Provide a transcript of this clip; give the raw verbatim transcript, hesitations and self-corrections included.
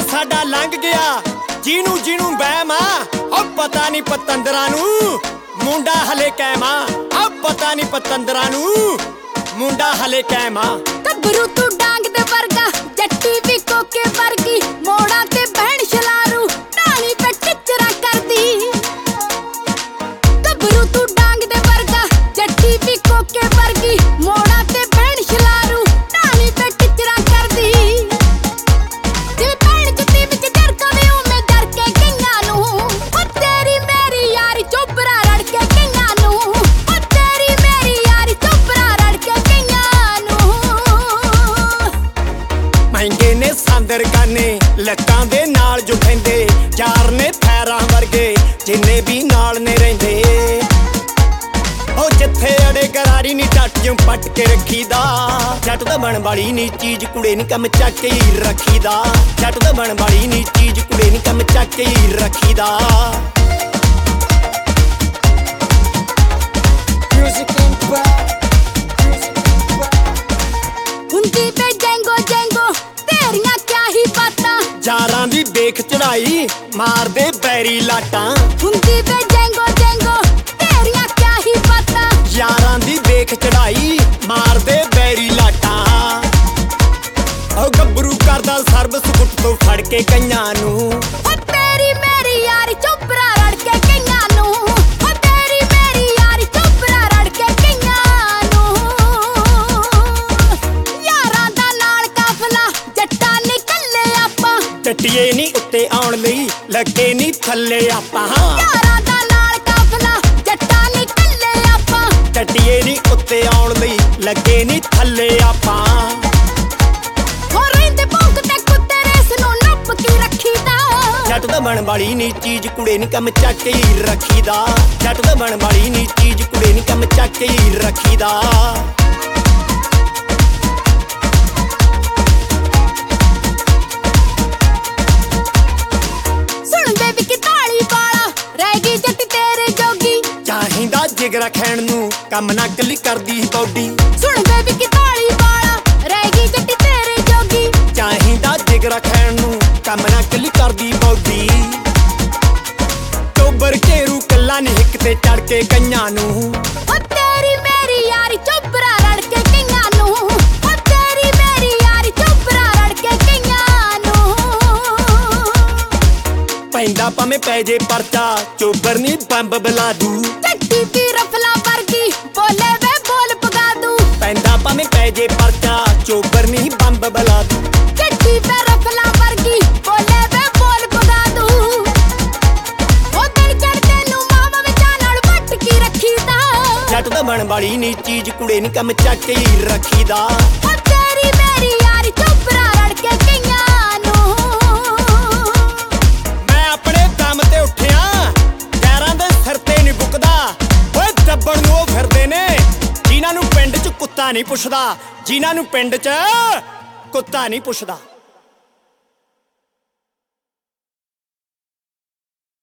ਸਾਡਾ ਲੰਘ ਗਿਆ ਜਿਹਨੂੰ ਜਿਹਨੂੰ ਵਹਿਮ ਆ ਉਹ ਪਤਾ ਨਹੀਂ ਪਤੰਦਰਾਂ ਨੂੰ ਮੁੰਡਾ ਹਲੇ ਕੈਮਾ ਆ ਪਤਾ ਨਹੀਂ ਪਤੰਦਰਾਂ ਨੂੰ ਮੁੰਡਾ ਹਲੇ ਕੈਮਾ ਗੱਭਰੂ ਤੂੰ ਡਾਂਗ ਦੇ ਵਰਗਾ ਜੱਟੀ ਵੀ ਕੋਕੇ ਵਰਗੀ ਮੋੜਾਂ ਤੇ ਬਹਿਣ ਛਲਾਰੂ ਢਾਣੀ ਤੇ ਟਿਚਰਾਂ ਕਰਦੀ ਗੱਭਰੂ ਤੂੰ ਡਾਂਗ ਦੇ ਵਰਗਾ ਜੱਟੀ ਵੀ ਕੋਕੇ ਵਰਗੀ ਮੋੜਾਂ ਤੇ ਬਹਿਣ ਛਲਾਰੂ ਢਾਣੀ ਤੇ ਟਿਚਰਾਂ ਕਰਦੀ ਜਿਵੇਂ ਭੈਣ ਜੁੱਤੀ ਵਿੱਚ ਜਰਕਵੇ ਉਵੇਂ ਡਰ ਕੇ ਕਈਆਂ ਨੂੰ ਉਹ ਤੇਰੀ ਮੇਰੀ ਯਾਰੀ ਚੋਬਰਾ ਰੜ ਕੇ ਕਈਆਂ ਨੂੰ ਉਹ ਤੇਰੀ ਮੇਰੀ ਯਾਰੀ ਚੋਬਰਾ ਰੜ ਕੇ ਕਈਆਂ ਨੂੰ ਮਹਿੰਗੇ ਨੇ ਸਾਂਦਰ ਕਾਨੇ ਲੱਕਾਂ ਦੇ ਨਾਲ ਜੋ ਖੈਂਦੇ ਚਾਰ ਨੇ ਫੈਰਾਂ ਵਰਗੇ ਜਿੰਨੇ ਵੀ ਨਾਲ ਨੇ ਰਹਿੰਦੇ ਉਹ ਜਿੱਥੇ ਅੜੇ ਗਰਾਰੀ ਨੀ ਟੱਟ ਜਿਉਂ ਪੱਟ ਕੇ ਰੱਖੀਦਾ ਜੱਟ ਦਾ ਬਣ ਵਾਲੀ ਨੀ ਚੀਜ਼ ਕੁੜੇ ਨੀ ਕੰਮ ਚੱਕ ਕੇ ਹੀ ਰੱਖੀਦਾ ਜੱਟ ਦਾ ਬਣ ਵਾਲੀ ਨੀ ਚੀਜ਼ ਕੁੜੇ ਨੀ ਕੰਮ ਚੱਕ ਕੇ ਹੀ ਰੱਖੀਦਾ ਹੁੰਦੀ ਬੇ ਜੈਂਗੋ ਜੈਂਗੋ ਤੇਰੀਆਂ ਕਿਆ ਹੀ ਬਾਤਾਂ ਯਾਰਾਂ ਦੀ ਵੇਖ ਚੜਾਈ ਮਾਰਦੇ ਬੈਰੀ ਲਾਟਾਂ ਹੁੰਦੀ ਬੇ ਜੈਂਗੋ ਜੈਂਗੋ ਤੇਰੀਆਂ ਕਿਆ ਹੀ ਬਾਤਾਂ ਯਾਰਾਂ ਦੀ ਵੇਖ ਚੜਾਈ ਮਾਰਦੇ ਬੈਰੀ ਲਾਟਾਂ ਉਹ ਗੱਭਰੂ ਕਰਦਾ ਸਰਬ ਸੁਗੁੱਟ ਤੋਂ ਫੜ ਕੇ ਕਈਆਂ ਨੂੰ ਉਹ ਤੇਰੀ ਮੇਰੀ ਯਾਰੀ ਚੋਬਰਾ ਰੜ ਕੇ ਕਈਆਂ ਨੂੰ ਉਹ ਤੇਰੀ ਮੇਰੀ ਯਾਰੀ ਚੋਬਰਾ ਰੜ ਕੇ ਕਈਆਂ ਨੂੰ ਯਾਰਾਂ ਦਾ ਨਾਲ ਕਾਫਲਾ ਜੱਟਾਂ ਨਿਕਲੇ ਆਪਾਂ ਟੱਟੀਏ ਨੀ ਉੱਤੇ ਆਉਣ ਲਈ ਲੱਗੇ ਨੀ ਥੱਲੇ ਆਪਾਂ ਯਾਰਾਂ ਦਾ ਨਾਲ ਕਾਫਲਾ ਜੱਟਾਂ ਨਿਕਲੇ ਆਪਾਂ ਟੱਟੀਏ ਨੀ ਉੱਤੇ ਆਉਣ ਲਈ ਲੱਗੇ ਨੀ ਥੱਲੇ ਆਪਾਂ ਹੋ ਰਹਿੰਦੇ ਭੌਂਕ ਤੇ ਕੁੱਤੇ ਰੇਸ ਨੂੰ ਨੱਪ ਕੇ ਰੱਖੀਦਾ ਜੱਟ ਦਾ ਬਣ ਵਾਲੀ ਨੀ ਚੀਜ਼ ਕੁੜੇ ਨੀ ਕੰਮ ਚੱਕ ਕੇ ਹੀ ਰੱਖੀਦਾ ਜੱਟ ਦਾ ਬਣ ਵਾਲੀ ਨੀ ਚੀਜ਼ ਕੁੜੇ ਨੀ ਕੰਮ ਚੱਕ ਕੇ ਹੀ ਰੱਖੀਦਾ ਸੁਣ ਬੇਬੀ ਕਿ ਤਾਲੀ ਵਾਲਾ ਰਹਿ ਗਈ ਜੱਟ ਤੇਰੇ ਜੋਗੀ ਚਾਹੀਦਾ ਜਿਗਰਾ ਖੈਣ ਨੂੰ ਕੰਮ ਨਾ ਕੱਲੀ ਕਰਦੀ ਬੌਡੀ ਸੁਣ ਬੇਬੀ ਕਿ ਤਾਲੀ ਵਾਲਾ ਰਹਿ ਗਈ ਜੱਟ ਤੇਰੇ ਜੋਗੀ ਚਾਹੀਦਾ ਜਿਗਰਾ ਖੈਣ ਨੂੰ ਕੰਮ ਨਾ ਕੱਲੀ ਕਰਦੀ ਬੌਡੀ ਟੋਬਰ ਘੇਰੂ ਕੱਲਾ ਨੀ ਹਿੱਕ ਤੇ ਚੜ ਕੇ ਕਈਆਂ ਨੂੰ ਉਹ ਤੇਰੀ ਮੇਰੀ ਯਾਰੀ ਚੋਬਰਾ ਰੜ ਕੇ ਕਈਆਂ ਨੂੰ ਉਹ ਤੇਰੀ ਮੇਰੀ ਯਾਰੀ ਚੋਬਰਾ ਰੜ ਕੇ ਕਈਆਂ ਨੂੰ ਪੈਂਦਾ ਭਾਵੇਂ ਪੈ ਜੇ ਪਰਚਾ ਚੋਬਰ ਨੀ ਬੰਬ ਬਲਾ ਦੂ ਜੱਟੀ ਦੀ ਰਫਲਾ ਵਰਗੀ ਬੋਲੇ ਵੇ ਬੋਲ ਪਗਾ ਦੂ ਪੈਂਦਾ ਭਾਵੇਂ ਪੈ ਜੇ ਪਰਚਾ ਚੋਬਰ ਨੀ ਬੰਬ ਬਲਾ ਦੂ ਜੱਟੀ ਤੇ ਰਫਲਾ ਵਰਗੀ ਬੋਲੇ ਵੇ ਬੋਲ ਪਗਾ ਦੂ ਉਹ ਦਿਨ ਚੜਦੇ ਨੂੰ ਮਾਵਾ ਵਿਚਾਂ ਨਾਲ ਵੱਟ ਕੇ ਰੱਖੀਦਾ ਜੱਟ ਦਾ ਬਣ ਵਾਲੀ ਨੀ ਚੀਜ਼ ਕੁੜੇ ਨੀ ਕੰਮ ਚੱਕ ਕੇ ਹੀ ਰੱਖੀਦਾ ਉਹ ਤੇਰੀ ਮੇਰੀ ਯਾਰੀ ਚੋਬਰਾ ਰੜ ਕੇ ਕਈਆਂ ਨੂੰ ਮੈਂ ਆਪਣੇ ਦਮ ਤੇ ਉੱਠਿਆ ਗੈਰਾਂ ਦੇ ਸਿਰ ਤੇ ਨੀ ਬੁਕਦਾ ਓਏ ਦੱਬਣ ਨੂੰ ਉਹ ਫਿਰਦੇ ਨੇ ਜਿਨ੍ਹਾਂ ਨੂੰ ਪਿੰਡ 'ਚ ਕੁੱਤਾ ਨਹੀਂ ਪੁੱਛਦਾ ਜਿਨ੍ਹਾਂ ਨੂੰ ਪਿੰਡ 'ਚ ਕੁੱਤਾ ਨਹੀਂ ਪੁੱਛਦਾ।